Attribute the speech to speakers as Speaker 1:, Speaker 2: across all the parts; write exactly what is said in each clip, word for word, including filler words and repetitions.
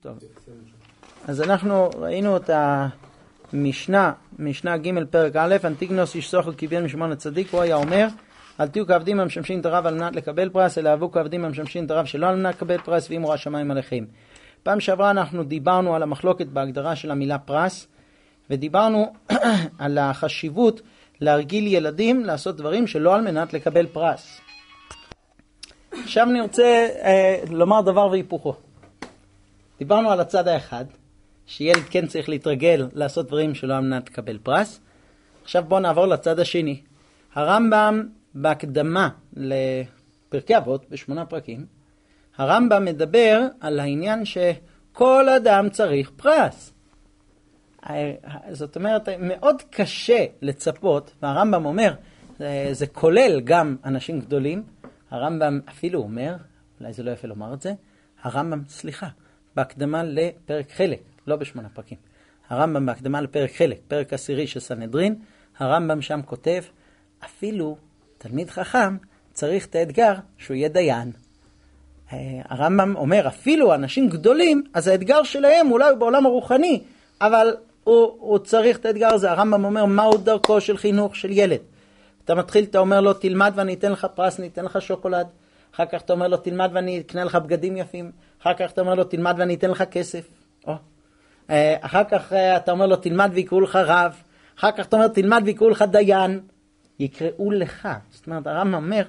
Speaker 1: טוב. אז אנחנו ראינו את המשנה, משנה ג' פרק א', אנטיגנוס איש סוחר קיבל משמעון הצדיק, הוא היה אומר, אל תהיו כעבדים המשמשים את הרב על מנת לקבל פרס, אלא אהבו כעבדים המשמשים את הרב שלא על מנת לקבל פרס, ואם ראה שמיים עליכם. פעם שעברה אנחנו דיברנו על המחלוקת בהגדרה של המילה פרס, ודיברנו על החשיבות להרגיל ילדים לעשות דברים שלא על מנת לקבל פרס. עכשיו אני רוצה אה, לומר דבר והיפוכו. דיברנו על הצד האחד, שילד כן צריך להתרגל לעשות דברים שלא על מנת לקבל פרס. עכשיו בואו נעבור לצד השני. הרמב"ם בהקדמה לפרקי אבות בשמונה פרקים, הרמב"ם מדבר על העניין שכל אדם צריך פרס. זאת אומרת, מאוד קשה לצפות, והרמב"ם אומר, זה, זה כולל גם אנשים גדולים. הרמב"ם אפילו אומר, אולי זה לא יפה לומר את זה, הרמב"ם, סליחה, בהקדמה לפרק חלק, לא בשמונה פרקים. הרמב"ם בהקדמה לפרק חלק, פרק עשירי של סנהדרין, הרמב"ם שם כותב, אפילו תלמיד חכם צריך את האתגר שהוא יהיה דיין. הרמב"ם אומר, אפילו אנשים גדולים, אז האתגר שלהם אולי הוא בעולם הרוחני, אבל הוא, הוא צריך את האתגר הזה. הרמב"ם אומר, מהו דרכו של חינוך של ילד? אתה מתחיל, אתה אומר לו, תלמד ואני אתן לך פרס, אני אתן לך שוקולד. אחר כך אתה אומר לו, תלמד ואני אקנה לך בגדים יפים. אחר כך אתה אומר לו, תלמד ואני אתן לך כסף. או. אחר כך אתה אומר לו, תלמד ויקראו לך רב. אחר כך אתה אומר, תלמד ויקראו לך דיין. יקראו לך. זאת אומרת, הרמב"ם אומר,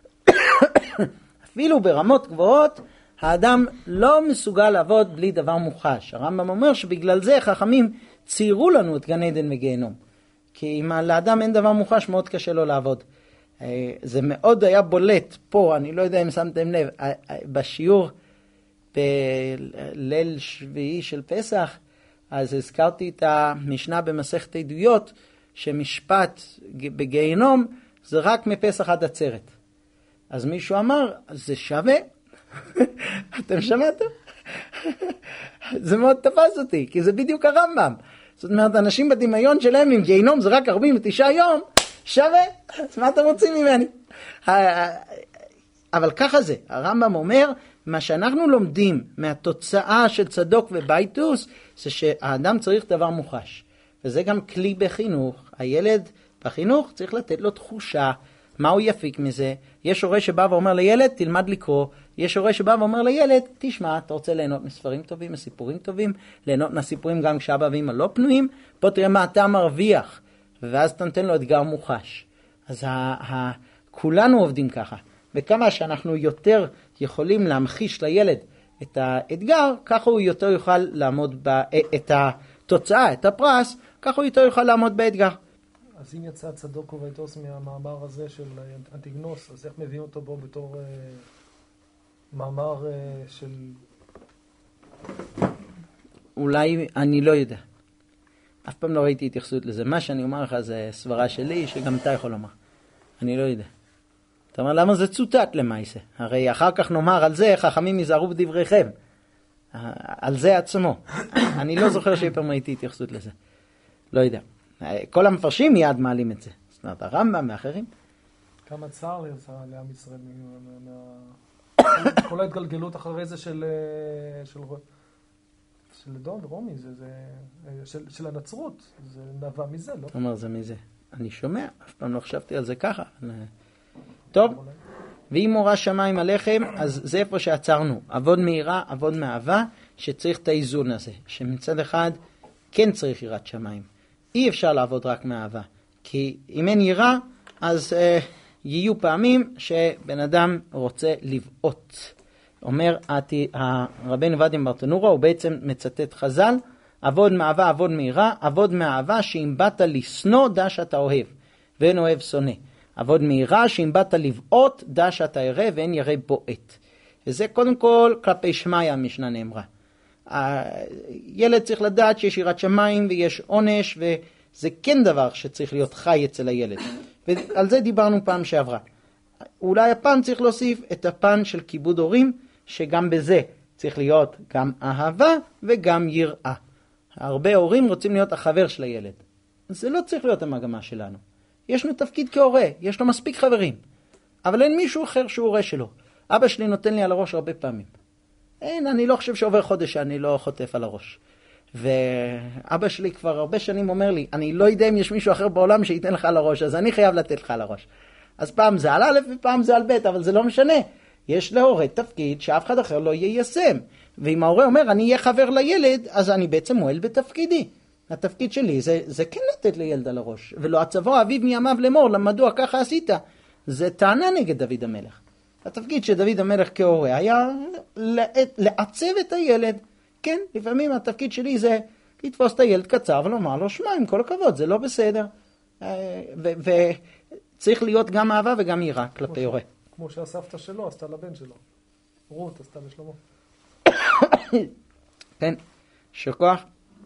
Speaker 1: אפילו ברמות גבוהות, האדם לא מסוגל לעבוד בלי דבר מוחש. הרמב"ם אומר שבגלל זה חכמים ציירו לנו את גן עדן וגיהנום. כי אם לאדם אין דבר מוחש, מאוד קשה לו לעבוד. זה מאוד היה בולט פה, אני לא יודע אם שמתם לב, בשיעור בליל שביעי של פסח, אז הזכרתי את המשנה במסכת עדויות, שמשפט בגיהנום זה רק מפסח עד עצרת. אז מישהו אמר, זה שווה. אתם שמעתם? זה מאוד תפס אותי, כי זה בדיוק הרמב"ם. זאת אומרת, אנשים בדמיון שלהם עם גיהנום זה רק ארבעים ותשעה יום, שווה. אז מה אתם רוצים ממני? אבל ככה זה. הרמב"ם אומר, מה שאנחנו לומדים מהתוצאה של צדוק ובייטוס, זה שהאדם צריך דבר מוחש. וזה גם כלי בחינוך. הילד בחינוך צריך לתת לו תחושה, מה הוא יפיק מזה. יש הורה שבא ואומר לילד, תלמד לקרוא. יש הורה שבא ואומר לילד, תשמע, אתה רוצה ליהנות מספרים טובים, מסיפורים טובים, ליהנות מהסיפורים גם כשאבא ואמא לא פנויים, פה תראה מה אתה מרוויח, ואז אתה נותן לו אתגר מוחש. אז ה- ה- כולנו עובדים ככה. וכמה שאנחנו יותר יכולים להמחיש לילד את האתגר, ככה הוא יותר יוכל לעמוד ב- את התוצאה, את הפרס, ככה הוא יותר יוכל לעמוד באתגר.
Speaker 2: אז אם יצא צדוק ובייטוס מהמאמר הזה של אנטיגנוס, אז איך מביאים אותו בו בתור אה, מאמר אה, של...
Speaker 1: אולי, אני לא יודע. אף פעם לא ראיתי התייחסות לזה. מה שאני אומר לך זה סברה שלי, שגם אתה יכול לומר. אני לא יודע. אתה אומר, למה זה צוטט למעשה? הרי אחר כך נאמר על זה, חכמים ייזהרו בדבריכם. על זה עצמו. אני לא זוכר שאי פעם ראיתי התייחסות לזה. לא יודע. כל המפרשים מיד מעלים את זה. זאת אומרת, הרמב"ם מאחרים.
Speaker 2: כמה צער יצא לעם ישראל כל ההתגלגלות אחרי זה של של דון רומי, של הנצרות. זה נבע מזה, לא?
Speaker 1: אתה אומר, זה מזה. אני שומע, אף פעם לא חשבתי על זה ככה. טוב, ואם מורה שמיים עליכם, אז זה איפה שעצרנו. עבוד מהירה, עבוד מאהבה, שצריך את האיזון הזה. שמצד אחד כן צריך יראת שמיים. אי אפשר לעבוד רק מאהבה, כי אם אין יראה, אז אה, יהיו פעמים שבן אדם רוצה לבעוט. אומר הרבנו ואדים ברטנורה, הוא בעצם מצטט חז"ל, עבוד מאהבה, עבוד מהירה, עבוד מאהבה שאם באת לשנוא, דע שאתה אוהב, ואין אוהב שונא. עבוד מהירה שאם באת לבעוט, דע שאתה ירא, ואין ירא בועט. וזה קודם כל כלפי שמאי המשנה נאמרה. הילד צריך לדעת שיש יראת שמיים ויש עונש, וזה כן דבר שצריך להיות חי אצל הילד. ועל זה דיברנו פעם שעברה. אולי הפעם צריך להוסיף את הפן של כיבוד הורים, שגם בזה צריך להיות גם אהבה וגם יראה. הרבה הורים רוצים להיות החבר של הילד. זה לא צריך להיות המגמה שלנו. יש לנו תפקיד כהורה, יש לו מספיק חברים. אבל אין מישהו אחר שהוא הורה שלו. אבא שלי נותן לי על הראש הרבה פעמים. אין, אני לא חושב שעובר חודש שאני לא חוטף על הראש. ואבא שלי כבר הרבה שנים אומר לי, אני לא יודע אם יש מישהו אחר בעולם שייתן לך על הראש, אז אני חייב לתת לך על הראש. אז פעם זה על א' ופעם זה על ב', אבל זה לא משנה. יש להורה תפקיד שאף אחד אחר לא יישם. ואם ההורה אומר, אני אהיה חבר לילד, אז אני בעצם מועל בתפקידי. התפקיד שלי זה, זה כן לתת לילד על הראש. ולא הצבא אביו מימיו לאמור, מדוע ככה עשית? זה טענה נגד דוד המלך. התפקיד של דוד המלך כהורה היה לעצב את הילד. כן, לפעמים התפקיד שלי זה לתפוס את הילד קצר ולומר לו, שמע, עם כל הכבוד, זה לא בסדר. וצריך להיות גם אהבה וגם יראה כלפי הורה.
Speaker 2: כמו שהסבתא שלו עשתה לבן שלו. רות עשתה לשלמה.
Speaker 1: כן, שכוח.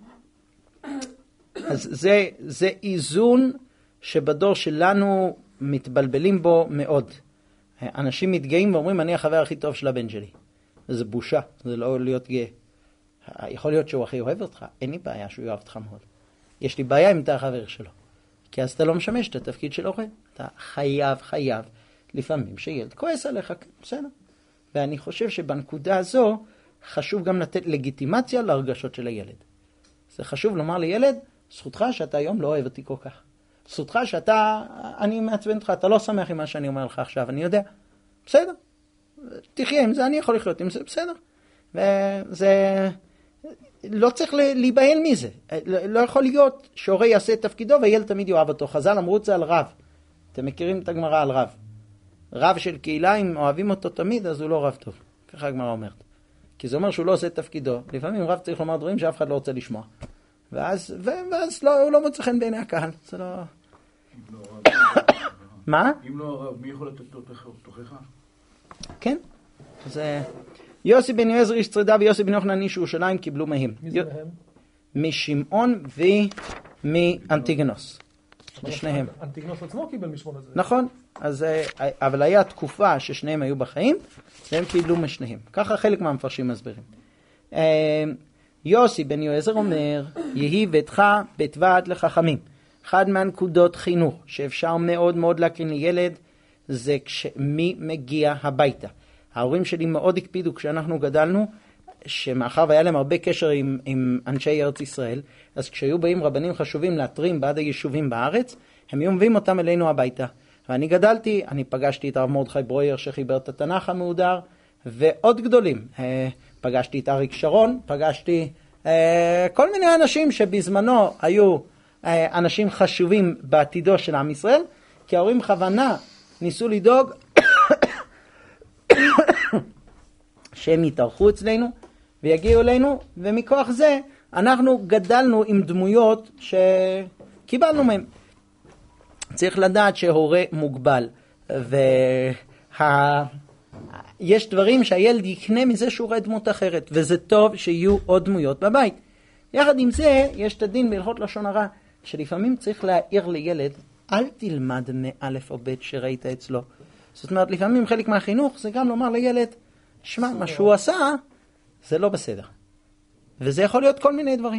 Speaker 1: אז זה, זה איזון שבדור שלנו מתבלבלים בו מאוד. אנשים מתגאים ואומרים, אני החבר הכי טוב של הבן שלי. זה בושה, זה לא להיות גאה. יכול להיות שהוא הכי אוהב אותך, אין לי בעיה שהוא יאהב אותך מאוד. יש לי בעיה אם אתה החבר שלו. כי אז אתה לא משמש את התפקיד של הורה. אתה חייב, חייב, לפעמים שילד כועס עליך, בסדר. ואני חושב שבנקודה הזו חשוב גם לתת לגיטימציה להרגשות של הילד. זה חשוב לומר לילד, זכותך שאתה היום לא אוהב אותי כל כך. זכותך שאתה, אני מעצבן אותך, אתה לא שמח עם מה שאני אומר לך עכשיו, אני יודע. בסדר. תחיה עם זה, אני יכול לחיות עם זה, בסדר. וזה, לא צריך להיבהל מזה. לא יכול להיות שהורה יעשה את תפקידו והילד תמיד יאהב אותו. חז"ל אמרו את זה על רב. אתם מכירים את הגמרא על רב. רב של קהילה, אם אוהבים אותו תמיד, אז הוא לא רב טוב. ככה הגמרא אומרת. כי זה אומר שהוא לא עושה את תפקידו. לפעמים רב צריך לומר דברים שאף אחד לא רוצה לשמוע. ואז, ואז לא, הוא לא מוצא חן בעיני הקהל. זה לא... מה?
Speaker 3: אם לא הרב, מי יכול לתת תוכחה?
Speaker 1: כן. זה... יוסי בן יועזר איש צרדה ויוסי בן יוחנן איש ירושלים קיבלו מהם.
Speaker 2: מי זה מהם?
Speaker 1: משמעון ומאנטיגנוס. משניהם.
Speaker 2: אנטיגנוס עצמו קיבל משמעון הזה.
Speaker 1: נכון. אז, אבל היה תקופה ששניהם היו בחיים, והם קיבלו משניהם. ככה חלק מהמפרשים מסבירים. יוסי בן יועזר אומר, יהי ביתך בית ועד לחכמים. אחד מהנקודות חינוך שאפשר מאוד מאוד להקרין לילד, זה כשמי מגיע הביתה. ההורים שלי מאוד הקפידו כשאנחנו גדלנו, שמאחר והיה להם הרבה קשר עם, עם אנשי ארץ ישראל, אז כשהיו באים רבנים חשובים להתרים בעד היישובים בארץ, הם היו מביאים אותם אלינו הביתה. ואני גדלתי, אני פגשתי את הרב מרדכי ברויר שחיבר את התנ"ך המהודר, ועוד גדולים. פגשתי את אריק שרון, פגשתי כל מיני אנשים שבזמנו היו אנשים חשובים בעתידו של עם ישראל, כי ההורים בכוונה ניסו לדאוג שהם יתארחו אצלנו ויגיעו אלינו, ומכוח זה אנחנו גדלנו עם דמויות שקיבלנו מהם. צריך לדעת שהורה מוגבל, ויש דברים שהילד יקנה מזה שהוא רואה דמות אחרת, וזה טוב שיהיו עוד דמויות בבית. יחד עם זה, יש את הדין בהלכות לשון הרע, שלפעמים צריך להעיר לילד, אל תלמד מאלף או בית שראית אצלו. זאת אומרת, לפעמים חלק מהחינוך זה גם לומר לילד, שמע, מה שהוא עשה, זה לא בסדר. וזה יכול להיות כל מיני דברים.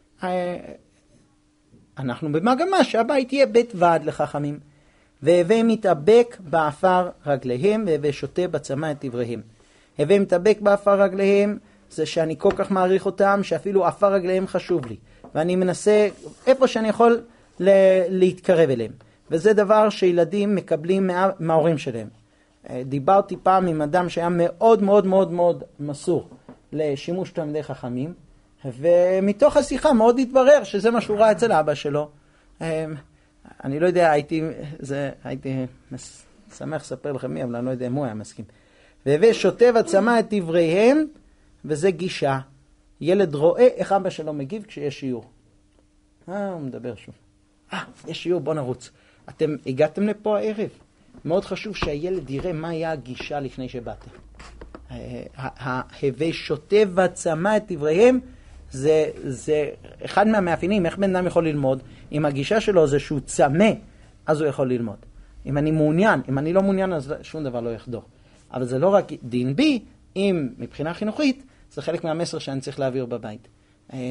Speaker 1: אנחנו במגמה שהבית יהיה בית ועד לחכמים, והווה מתאבק באפר רגליהם, והווה שותה בצמא את דבריהם. הווה מתאבק באפר רגליהם, זה שאני כל כך מעריך אותם, שאפילו אפר רגליהם חשוב לי. ואני מנסה, איפה שאני יכול להתקרב אליהם. וזה דבר שילדים מקבלים מה, מההורים שלהם. דיברתי פעם עם אדם שהיה מאוד מאוד מאוד מאוד מסור לשימוש תלמידי חכמים, ומתוך השיחה מאוד התברר שזה מה שהוא ראה אצל אבא שלו. אני לא יודע, הייתי, זה, הייתי שמח לספר לכם מי, אבל אני לא יודע אם הוא היה מסכים. והווה שותה וצמא את דבריהם, וזה גישה. ילד רואה איך אבא שלו מגיב כשיש שיעור. אה, הוא מדבר שוב. אה, יש שיעור, בוא נרוץ. אתם הגעתם לפה הערב. מאוד חשוב שהילד יראה מה היה הגישה לפני שבאתם. ההווה שותה וצמא את דבריהם, זה, זה אחד מהמאפיינים, איך בן אדם יכול ללמוד. אם הגישה שלו זה שהוא צמא, אז הוא יכול ללמוד. אם אני מעוניין, אם אני לא מעוניין, אז שום דבר לא יחדור. אבל זה לא רק דין בי, אם מבחינה חינוכית, זה חלק מהמסר שאני צריך להעביר בבית.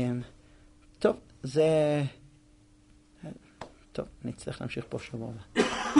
Speaker 1: טוב, זה... טוב, נצטרך להמשיך פה שבוע.